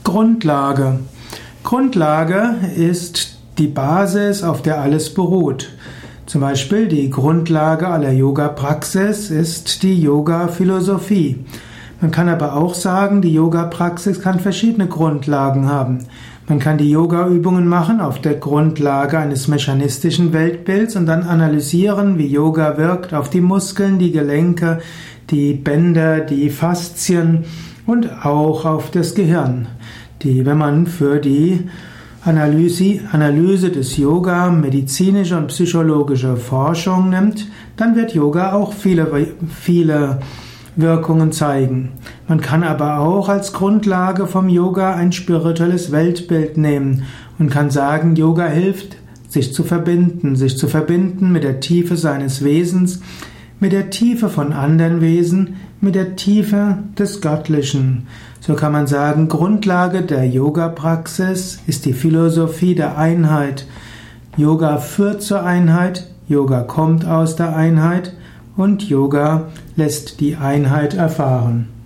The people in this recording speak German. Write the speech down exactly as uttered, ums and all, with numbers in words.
Grundlage. Grundlage ist die Basis, auf der alles beruht. Zum Beispiel die Grundlage aller Yoga-Praxis ist die Yoga-Philosophie. Man kann aber auch sagen, die Yoga-Praxis kann verschiedene Grundlagen haben. Man kann die Yoga-Übungen machen auf der Grundlage eines mechanistischen Weltbilds und dann analysieren, wie Yoga wirkt auf die Muskeln, die Gelenke, die Bänder, die Faszien und auch auf das Gehirn. Die, wenn man für die Analyse, Analyse des Yoga medizinische und psychologische Forschung nimmt, dann wird Yoga auch viele, viele Wirkungen zeigen. Man kann aber auch als Grundlage vom Yoga ein spirituelles Weltbild nehmen und kann sagen, Yoga hilft, sich zu verbinden, sich zu verbinden mit der Tiefe seines Wesens, mit der Tiefe von anderen Wesen, mit der Tiefe des Göttlichen. So kann man sagen, Grundlage der Yoga-Praxis ist die Philosophie der Einheit. Yoga führt zur Einheit, Yoga kommt aus der Einheit und Yoga lässt die Einheit erfahren.